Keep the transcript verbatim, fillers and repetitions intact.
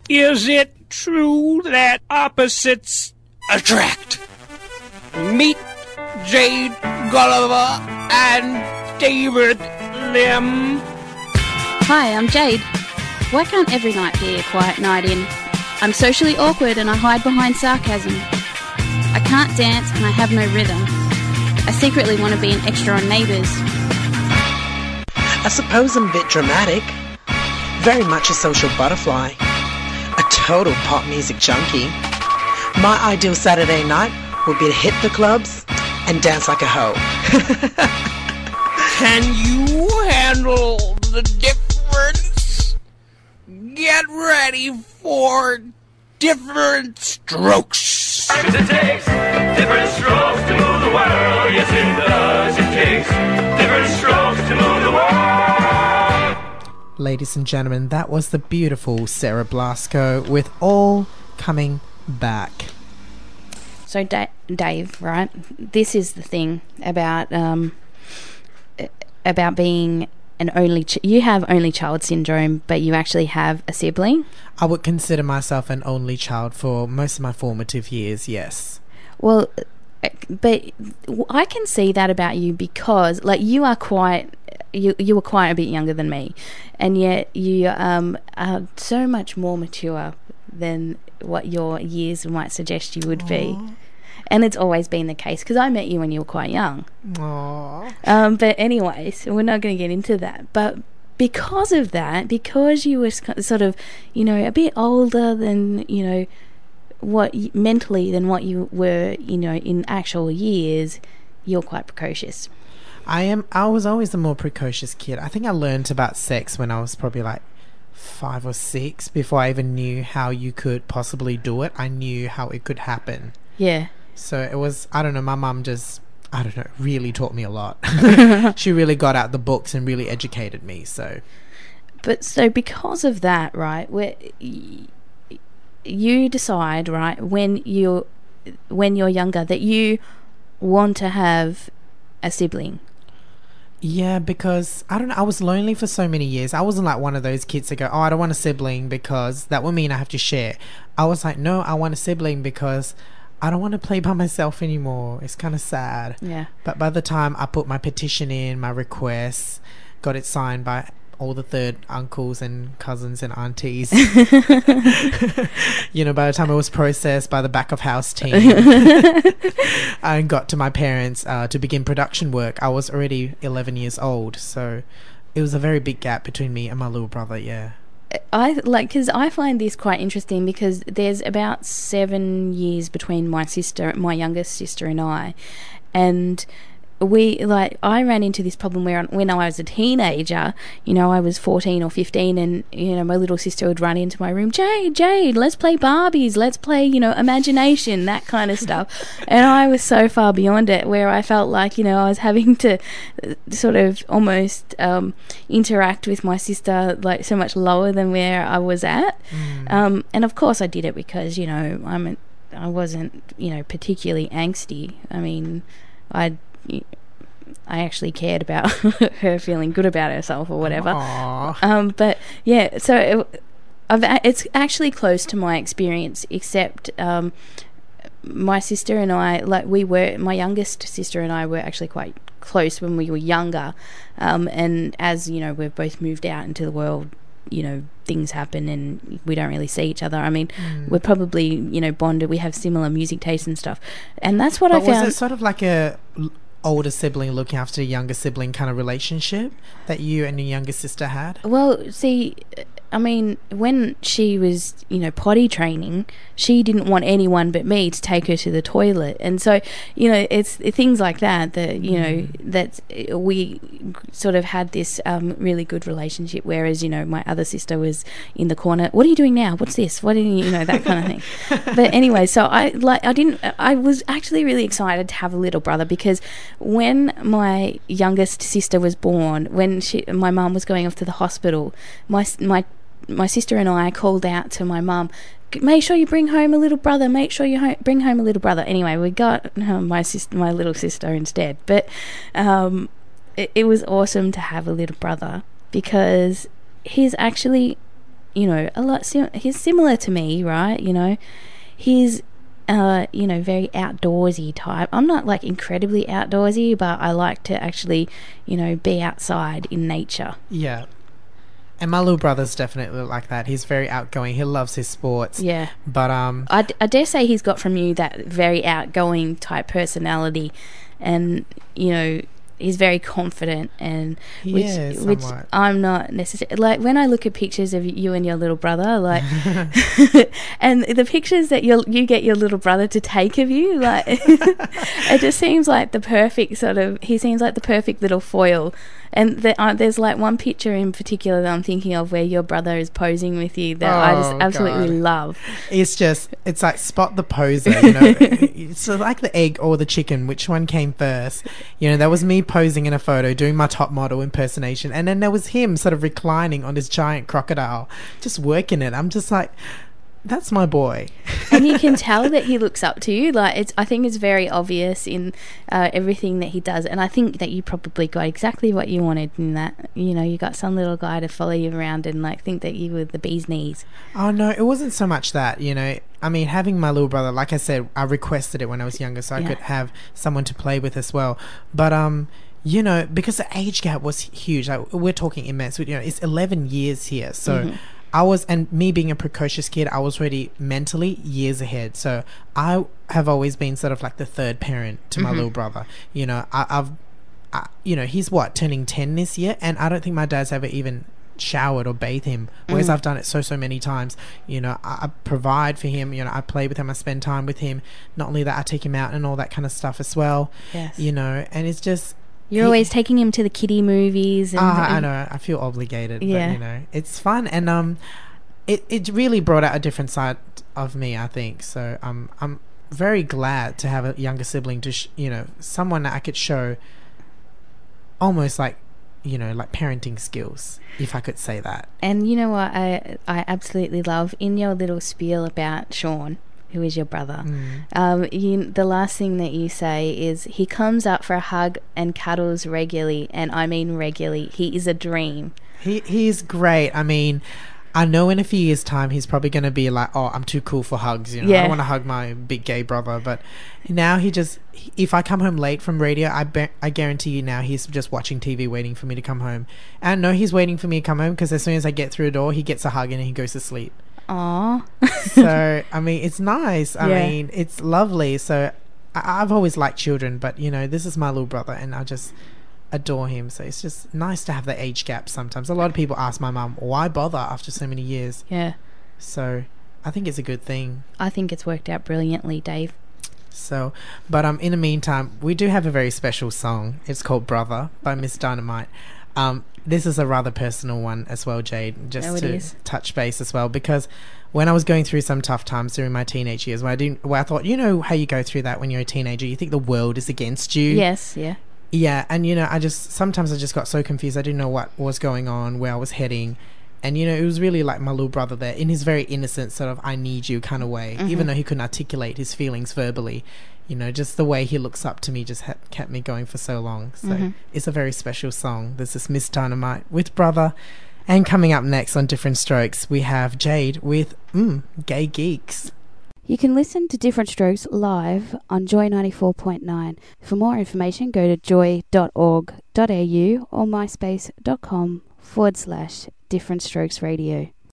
Is it true that opposites attract? Meet Jade Gulliver and David Lim. Hi, I'm Jade. Why can't every night be a quiet night in? I'm socially awkward and I hide behind sarcasm. I can't dance and I have no rhythm. I secretly want to be an extra on Neighbours. I suppose I'm a bit dramatic. Very much a social butterfly. A total pop music junkie. My ideal Saturday night would be to hit the clubs and dance like a hoe. Can you handle the difference? Get ready for different strokes. 'Cause it takes different strokes to move the world. Yes, it does. It takes different strokes to move the world. Ladies and gentlemen, that was the beautiful Sarah Blasco with All Coming Back. So, da- Dave, right, this is the thing about um, about being an only... Ch- you have only child syndrome, but you actually have a sibling. I would consider myself an only child for most of my formative years, yes. Well, but I can see that about you because, like, you are quite... You you were quite a bit younger than me, and yet you um, are so much more mature than what your years might suggest you would Aww. be. And it's always been the case because I met you when you were quite young. Aww. Um, but anyway, so we're not going to get into that. But because of that, because you were sort of, you know, a bit older than, you know, what mentally than what you were, you know, in actual years, you're quite precocious. I am. I was always a more precocious kid. I think I learned about sex when I was probably like five or six. Before I even knew how you could possibly do it, I knew how it could happen. Yeah. So it was, I don't know, my mum just, I don't know, really taught me a lot. She really got out the books and really educated me, so. But so because of that, right, where y- you decide, right, when you're, when you're younger, that you want to have a sibling. Yeah, because, I don't know, I was lonely for so many years. I wasn't like one of those kids that go, oh, I don't want a sibling because that would mean I have to share. I was like, no, I want a sibling because I don't want to play by myself anymore. It's kind of sad. Yeah. But by the time I put my petition in, my request, got it signed by all the third uncles and cousins and aunties, you know, by the time it was processed by the back of house team and got to my parents uh, to begin production work, I was already eleven years old. So it was a very big gap between me and my little brother, yeah. I like because I find this quite interesting because there's about seven years between my sister, my youngest sister, and I, and we like I ran into this problem where when I was a teenager, you know, I was fourteen or fifteen, and you know, my little sister would run into my room, Jade, Jade, let's play Barbies, let's play, you know, imagination, that kind of stuff. And I was so far beyond it where I felt like, you know, I was having to sort of almost um, interact with my sister like so much lower than where I was at. Mm. Um, and of course I did it because, you know, I'm a, I wasn't, you know, particularly angsty. I mean, I I actually cared about her feeling good about herself or whatever. Um, but yeah, so it, I've, it's actually close to my experience, except um, my sister and I, like we were, my youngest sister and I were actually quite close when we were younger. Um, and as you know, we've both moved out into the world, you know, things happen and we don't really see each other. I mean, mm. we're probably, you know, bonded. We have similar music tastes and stuff. And that's what but I found. Was it sort of like a older sibling looking after a younger sibling kind of relationship that you and your younger sister had? Well, see, I mean, when she was, you know, potty training, she didn't want anyone but me to take her to the toilet. And so, you know, it's things like that that, you know, mm. that we sort of had this um, really good relationship, whereas, you know, my other sister was in the corner, what are you doing now? What's this? What are you, you know, that kind of thing. But anyway, so I, like, I didn't, I was actually really excited to have a little brother because when my youngest sister was born, when she, my mum was going off to the hospital, my, my, my sister and I called out to my mum, make sure you bring home a little brother, make sure you ho- bring home a little brother. Anyway, we got uh, my sister, my little sister instead. But um, it, it was awesome to have a little brother because he's actually you know, a lot. Sim- he's similar to me, right? You know, he's uh, you know, very outdoorsy type. I'm not like incredibly outdoorsy, but I like to actually, you know, be outside in nature. Yeah. And my little brother's definitely like that. He's very outgoing. He loves his sports. Yeah. But um, I, d- I dare say he's got from you that very outgoing type personality, and you know, he's very confident, and He which is, which somewhat. I'm not necessarily. Like when I look at pictures of you and your little brother, like, and the pictures that you you get your little brother to take of you, like, it just seems like the perfect sort of. He seems like the perfect little foil. And the, uh, there's like one picture in particular that I'm thinking of where your brother is posing with you that I just Oh, absolutely God. love. It's just, it's like spot the poser, you know. It's like the egg or the chicken. Which one came first? You know, that was me posing in a photo, doing my top model impersonation. And then there was him sort of reclining on this giant crocodile, just working it. I'm just like, that's my boy. And you can tell that he looks up to you. Like it's, I think it's very obvious in uh, everything that he does. And I think that you probably got exactly what you wanted in that. You know, you got some little guy to follow you around and like think that you were the bee's knees. Oh, no, it wasn't so much that, you know. I mean, having my little brother, like I said, I requested it when I was younger so I Yeah. could have someone to play with as well. But, um, you know, because the age gap was huge, like, we're talking immense. You know, it's eleven years here. So Mhm. I was, and me being a precocious kid, I was already mentally years ahead. So I have always been sort of like the third parent to my Mhm. little brother. You know, I, I've, I, you know, he's what, turning ten this year? And I don't think my dad's ever even showered or bathed him, whereas Mm. I've done it so so many times. You know, I, I provide for him, you know, I play with him, I spend time with him. Not only that, I take him out and all that kind of stuff as well. Yes. You know, and it's just, You're he- always taking him to the kiddie movies. And, Ah, I and- know, I feel obligated, Yeah. but you know, it's fun. And um it, it really brought out a different side of me, I think. So um I'm very glad to have a younger sibling to sh- you know, someone that I could show almost like, you know, like parenting skills, if I could say that. And you know what I I absolutely love in your little spiel about Sean, who is your brother. Mm. Um, you, the last thing that you say is he comes up for a hug and cuddles regularly, and I mean regularly. He is a dream. He he's great. I mean, I know in a few years' time he's probably going to be like, oh, I'm too cool for hugs. You know, I Yeah. don't want to hug my big gay brother. But now he just, if I come home late from radio, I be- I guarantee you now he's just watching T V waiting for me to come home. And I know he's waiting for me to come home because as soon as I get through the door, he gets a hug and he goes to sleep. Aw. So, I mean, it's nice. I Yeah. mean, it's lovely. So I- I've always liked children, but, you know, this is my little brother and I just adore him. So it's just nice to have the age gap sometimes. A lot of people ask my mum, why bother after so many years? Yeah. So I think it's a good thing. I think it's worked out brilliantly, Dave. So, but um, in the meantime, we do have a very special song. It's called Brother by Miss Dynamite. Um, this is a rather personal one as well, Jade, just Oh, it to is. touch base as well, because when I was going through some tough times during my teenage years, where I didn't, where I thought, you know how you go through that when you're a teenager, you think the world is against you. Yes, yeah. Yeah, and you know, I just sometimes I just got so confused. I didn't know what was going on, where I was heading, and you know, it was really like my little brother there, in his very innocent sort of "I need you" kind of way. Mhm. Even though he couldn't articulate his feelings verbally, you know, just the way he looks up to me just ha- kept me going for so long. So Mhm. it's a very special song. This is Miss Dynamite with Brother, and coming up next on Different Strokes, we have Jade with mm, Gay Geeks. You can listen to Different Strokes live on Joy ninety-four point nine. For more information, go to joy dot org dot a u or myspace dot com forward slash Different Strokes Radio.